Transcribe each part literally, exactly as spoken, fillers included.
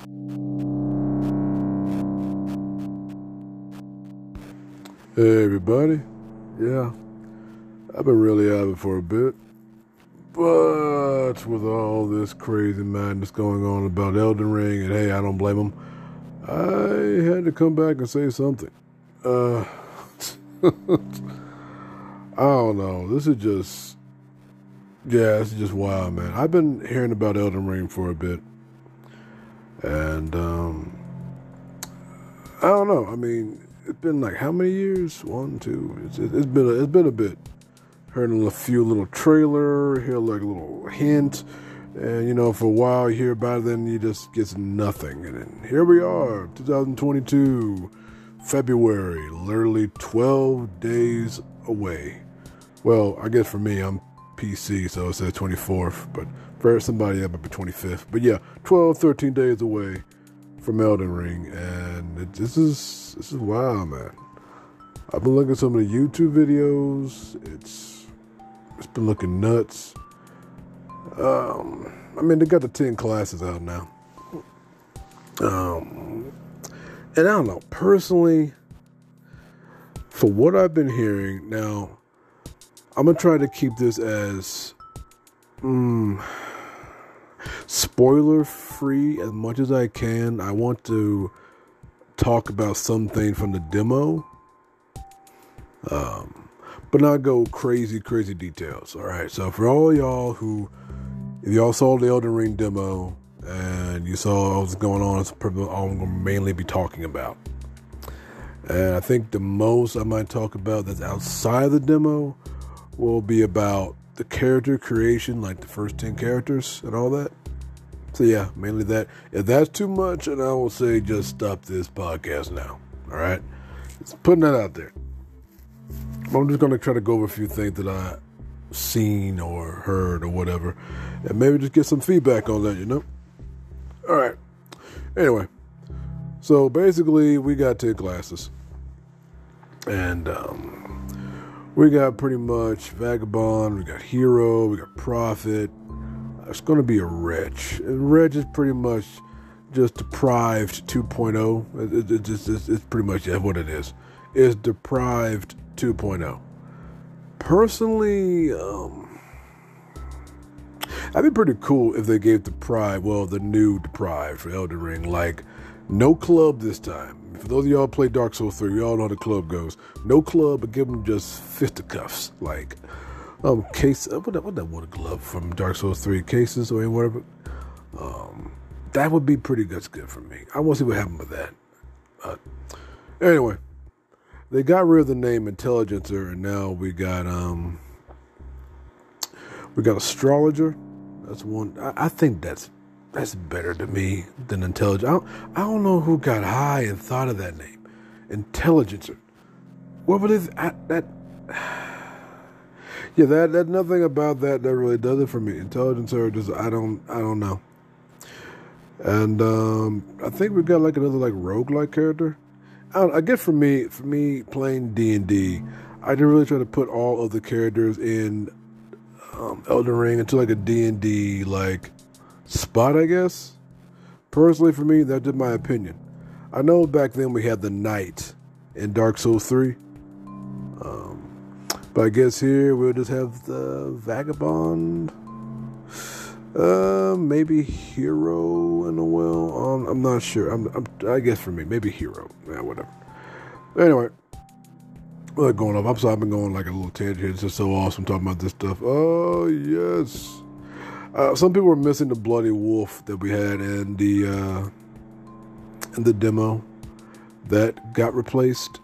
Hey everybody, yeah, I've been really out of it for a bit, but with all this crazy madness going on about Elden Ring, and hey, I don't blame them, I had to come back and say something. Uh, I don't know, this is just, yeah, this is just wild, man. I've been hearing about Elden Ring for a bit, and um, I don't know, I mean, it's been like how many years? One, two. It's, it's been a, it's been a bit. Heard a few little trailer, hear like a little hint, and you know for a while you hear about it, then you just get nothing, and then here we are, twenty twenty-two, February, literally twelve days away. Well, I guess for me I'm P C, so it says twenty-fourth, but for somebody that might be twenty-fifth. But yeah, twelve, thirteen days away from Elden Ring, and it, this is this is wild, man. I've been looking at some of the YouTube videos. It's it's been looking nuts. Um, I mean, they got the ten classes out now. Um, and I don't know, personally, for what I've been hearing, now I'm gonna try to keep this as mm, spoiler free as much as I can. I want to talk about something from the demo, um, but not go crazy, crazy details. All right. So for all y'all who, if y'all saw the Elden Ring demo and you saw what was going on, it's probably all I'm going to mainly be talking about. And I think the most I might talk about that's outside of the demo will be about the character creation, like the first ten characters and all that. So yeah, mainly that. If that's too much, and I will say just stop this podcast now. All right? Just putting that out there. I'm just going to try to go over a few things that I've seen or heard or whatever, and maybe just get some feedback on that, you know? All right. Anyway, so basically we got ten classes. And um, we got pretty much Vagabond, we got Hero, we got Prophet. It's going to be a wretch. And wretch is pretty much just deprived two point oh. It, it, it's, it's, it's pretty much yeah, what it is. It's deprived two point oh. Personally, um, that'd be pretty cool if they gave deprived, well, the new deprived for Elden Ring, like no club this time. For those of y'all who play Dark Souls three, you all know how the club goes. No club, but give them just fisticuffs, like Um, case, what that, what that water glove from Dark Souls three, cases or whatever. Um, that would be pretty good, good for me. I want to see what happened with that. Uh, anyway, they got rid of the name Intelligencer, and now we got um, we got Astrologer. That's one. I, I think that's that's better to me than Intelligent. I don't, I don't know who got high and thought of that name, Intelligencer. What would it? I, that. Yeah, that that nothing about that that really does it for me. Intelligencer, just I don't I don't know. And um, I think we've got like another like roguelike character. I, don't, I guess for me for me playing D and D, I didn't really try to put all of the characters in um, Elden Ring into like a D and D like spot. I guess personally for me, that's just my opinion. I know back then we had the Knight in Dark Souls three. Um, But I guess here we'll just have the Vagabond, uh, maybe Hero in a well. Um, I'm not sure. I'm, I'm, I guess for me, maybe Hero. Yeah, whatever. Anyway, we're going off. I'm sorry, I've been going like a little tangent here. It's just so awesome talking about this stuff. Oh yes. Uh, some people were missing the bloody wolf that we had in the uh, in the demo that got replaced.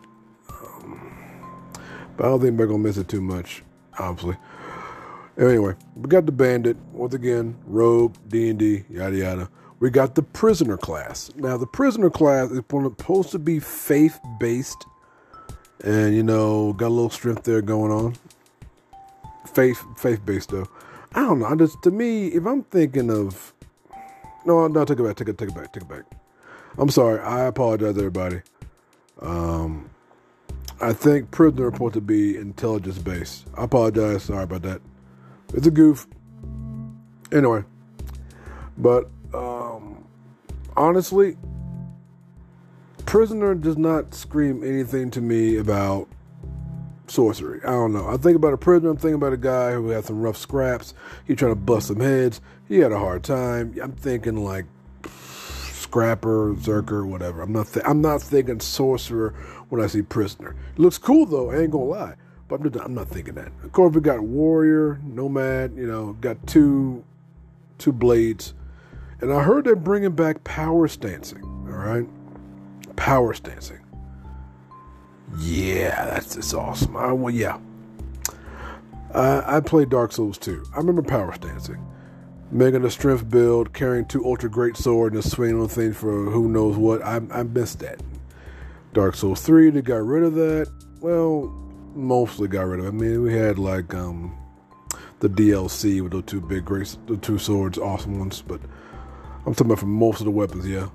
But I don't think we're going to miss it too much, obviously. Anyway, we got the Bandit, once again, Rogue, D and D, yada, yada. We got the Prisoner class. Now, the Prisoner class is supposed to be faith-based. And, you know, got a little strength there going on. Faith, faith-based, though. I don't know. I just, to me, if I'm thinking of... No, no, take it back, take it, take it back, take it back. I'm sorry. I apologize, everybody. Um... I think Prisoner is supposed to be intelligence-based. I apologize. Sorry about that. It's a goof. Anyway. But um, honestly, Prisoner does not scream anything to me about sorcery. I don't know. I think about a prisoner. I'm thinking about a guy who had some rough scraps. He trying to bust some heads. He had a hard time. I'm thinking like scrapper, zerker, whatever. I'm not. Th- I'm not thinking sorcerer when I see prisoner. It looks cool though. I ain't gonna lie. But I'm, just, I'm not thinking that. Of course, we got warrior, nomad. You know, got two two blades, and I heard they're bringing back power stancing. All right, power stancing. Yeah, that's just awesome. I, well, yeah. I, I played Dark Souls two. I remember power stancing. Making a strength build, carrying two ultra great sword and swinging on things for who knows what. I, I missed that. Dark Souls three, they got rid of that. Well, mostly got rid of it. I mean, we had like um, the D L C with those two big great, the two swords, awesome ones. But I'm talking about for most of the weapons, yeah.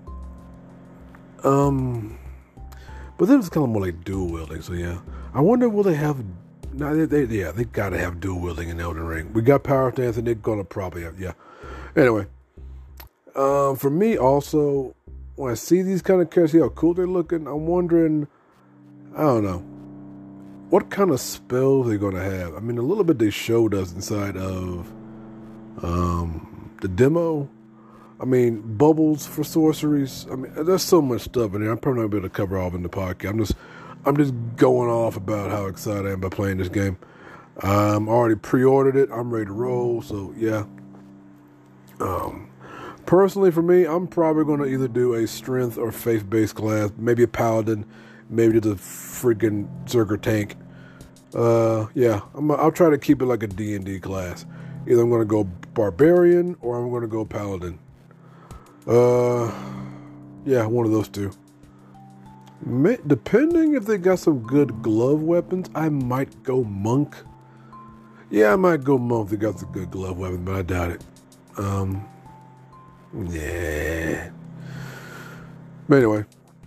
Um... But then it's kind of more like dual wielding, so yeah. I wonder will they have? No, they, they, yeah, they gotta have dual wielding in Elden Ring. We got power stance, and they're gonna probably have, yeah. Anyway, um, for me also, when I see these kind of characters, see how cool they're looking. I'm wondering, I don't know, what kind of spells they're gonna have. I mean, a little bit they showed us inside of um, the demo. I mean, bubbles for sorceries. I mean, there's so much stuff in there. I'm probably not going to be able to cover all in the podcast. I'm just, I'm just going off about how excited I am about playing this game. Um, I already pre-ordered it. I'm ready to roll. So yeah. Um, personally, for me, I'm probably going to either do a strength or faith-based class. Maybe a paladin. Maybe just a freaking Zerker tank. Uh, yeah, I'm, I'll try to keep it like a D and D class. Either I'm going to go barbarian or I'm going to go paladin. Uh, yeah, one of those two. May, depending if they got some good glove weapons, I might go monk. Yeah, I might go monk if they got some good glove weapons, but I doubt it. Um, yeah. But anyway,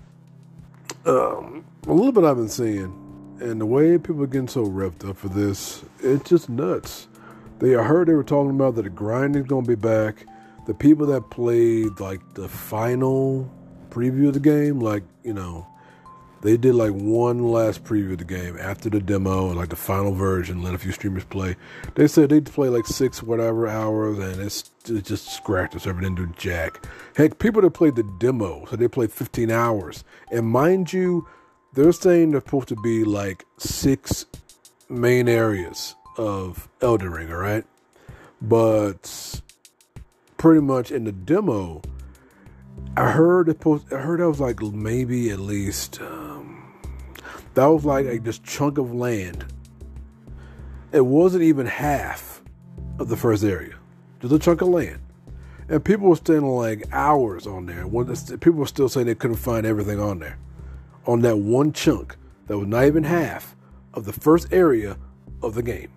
um, a little bit I've been seeing, and the way people are getting so revved up for this, it's just nuts. They I heard they were talking about that the grinding's gonna be back. The people that played, like, the final preview of the game, like, you know, they did, like, one last preview of the game after the demo, like, the final version, let a few streamers play. They said they'd play, like, six whatever hours, and it's, it's just scratched us. Everything didn't do jack. Heck, people that played the demo, so they played fifteen hours. And mind you, they're saying there's supposed to be, like, six main areas of Elden Ring, all right? But pretty much in the demo, I heard it post, I heard that was like maybe at least um, that was like a this chunk of land. It wasn't even half of the first area, just a chunk of land, and people were staying like hours on there. People were still saying they couldn't find everything on there, on that one chunk that was not even half of the first area of the game.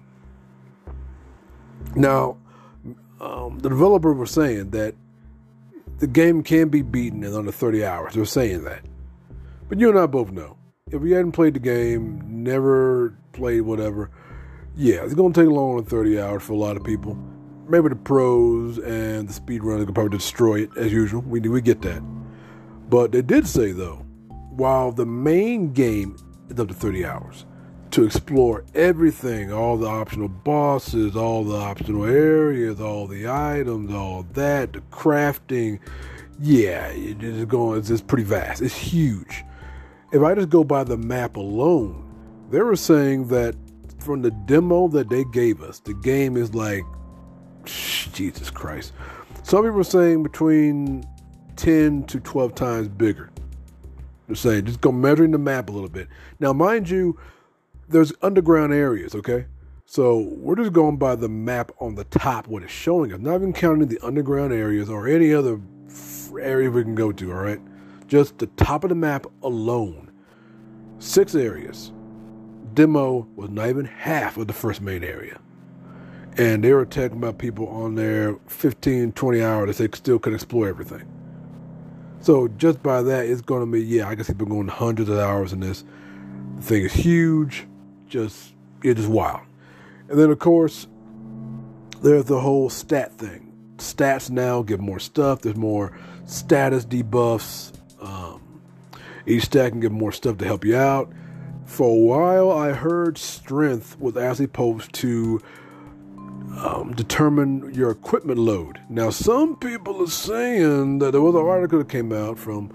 Now, Um, the developer was saying that the game can be beaten in under thirty hours. They're saying that. But you and I both know, if you hadn't played the game, never played whatever, yeah, it's going to take longer than thirty hours for a lot of people. Maybe the pros and the speedrunners could probably destroy it, as usual. We, we get that. But they did say, though, while the main game is up to thirty hours, to explore everything, all the optional bosses, all the optional areas, all the items, all that, the crafting. Yeah, it's just going, it's just pretty vast. It's huge. If I just go by the map alone, they were saying that from the demo that they gave us, the game is like, Jesus Christ. Some people were saying between ten to twelve times bigger. They're saying, just go measuring the map a little bit. Now, mind you, there's underground areas, okay? So we're just going by the map on the top, what it's showing us. Not even counting the underground areas or any other area we can go to, all right? Just the top of the map alone. Six areas. Demo was not even half of the first main area. And they were talking about people on there fifteen, twenty hours that they still could explore everything. So just by that, it's going to be, yeah, I guess people going hundreds of hours in this. The thing is huge. Just, it's just wild. And then, of course, there's the whole stat thing. Stats now give more stuff. There's more status debuffs. Um, each stat can give more stuff to help you out. For a while, I heard strength was actually supposed to um, determine your equipment load. Now, some people are saying that there was an article that came out from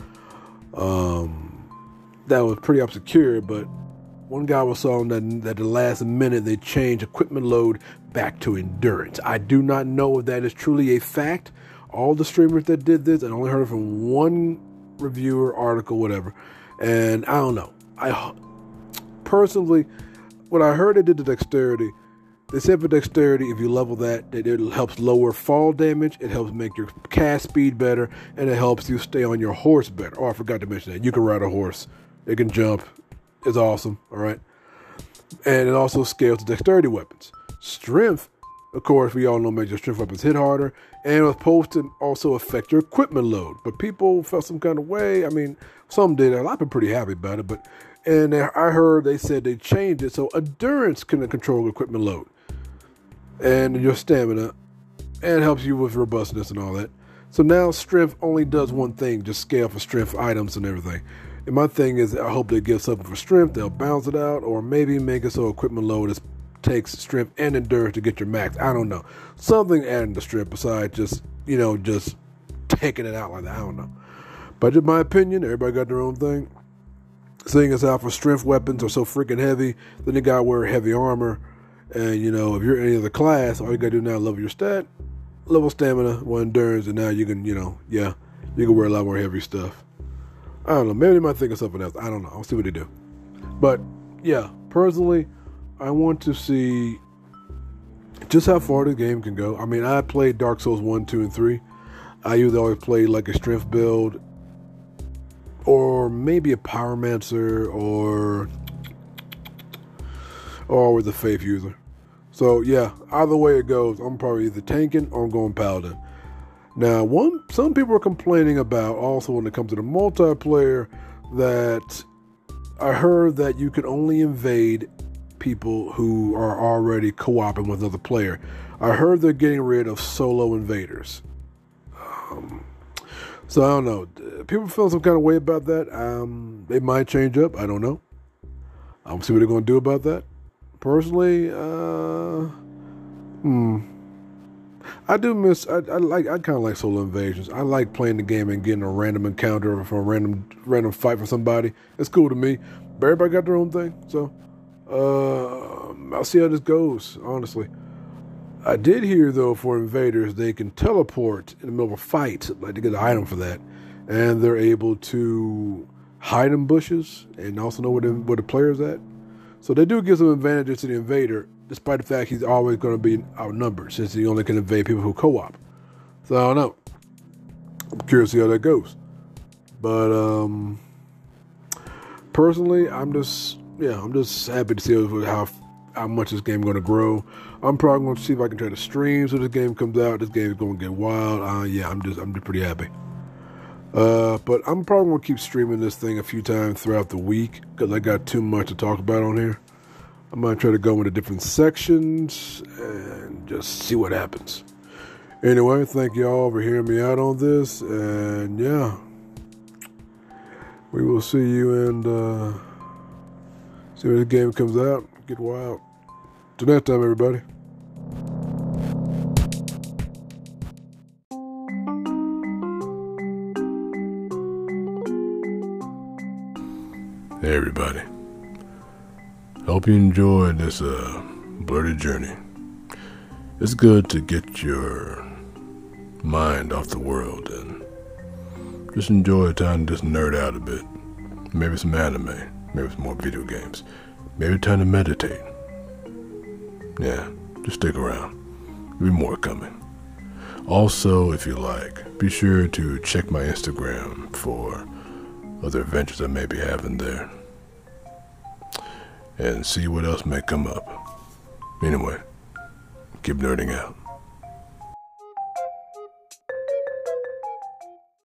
um, that was pretty obscure, but one guy was saying that at the last minute they changed equipment load back to endurance. I do not know if that is truly a fact. All the streamers that did this, I only heard it from one reviewer, article, whatever, and I don't know. I Personally, what I heard it did to dexterity, they said for dexterity, if you level that, that it helps lower fall damage, it helps make your cast speed better, and it helps you stay on your horse better. Oh, I forgot to mention that. You can ride a horse. It can jump. It's awesome, all right? And it also scales to dexterity weapons. Strength, of course, we all know makes your strength weapons hit harder, and it was supposed to also affect your equipment load. But people felt some kind of way. I mean, some did. A lot of people pretty happy about it, but and I heard they said they changed it so endurance can control equipment load and your stamina, and helps you with robustness and all that. So now strength only does one thing, just scale for strength items and everything. And my thing is, I hope they give something for strength, they'll balance it out, or maybe make it so equipment load is, takes strength and endurance to get your max. I don't know. Something adding to strength besides just, you know, just taking it out like that. I don't know. But in my opinion, everybody got their own thing. Seeing as how for strength weapons are so freaking heavy, then you gotta wear heavy armor. And you know, if you're any other class, all you gotta do now is level your stat, level stamina, one endurance, and now you can, you know, yeah, you can wear a lot more heavy stuff. I don't know, maybe they might think of something else. I don't know. I'll see what they do. But yeah, personally, I want to see just how far the game can go. I mean, I played Dark Souls one, two, and three. I usually always play like a strength build, or maybe a Pyromancer, or or with a Faith user. So yeah, either way it goes, I'm probably either tanking or I'm going Paladin. Now, one some people are complaining about also when it comes to the multiplayer that I heard that you can only invade people who are already co-oping with another player. I heard they're getting rid of solo invaders. Um, So I don't know. People feel some kind of way about that. Um, they might change up. I don't know. I'll see what they're going to do about that. Personally, uh, hmm, I do miss. I, I like. I kind of like solo invasions. I like playing the game and getting a random encounter for a random random fight for somebody. It's cool to me. But everybody got their own thing. So uh, I'll see how this goes. Honestly. I did hear, though, for invaders, they can teleport in the middle of a fight, like to get an item for that, and they're able to hide in bushes and also know where the, where the player's at. So they do give some advantages to the invader, despite the fact he's always going to be outnumbered, since he only can invade people who co-op. So I don't know. I'm curious to see how that goes. But um, personally, I'm just, yeah, I'm just happy to see how how much this game going to grow. I'm probably going to see if I can try to stream so this game comes out. This game is going to get wild. Uh, yeah, I'm just I'm just pretty happy. Uh, but I'm probably going to keep streaming this thing a few times throughout the week because I got too much to talk about on here. I might try to go into different sections and just see what happens. Anyway, thank you all for hearing me out on this. And yeah, we will see you and uh, see when the game comes out. Get wild. Till next time, everybody. Hey, everybody. Hope you enjoyed this uh, blurted journey. It's good to get your mind off the world and just enjoy a time to just nerd out a bit. Maybe some anime, maybe some more video games. Maybe time to meditate. Yeah, just stick around. There'll be more coming. Also, if you like, be sure to check my Instagram for other adventures I may be having there. And see what else may come up. Anyway, keep nerding out.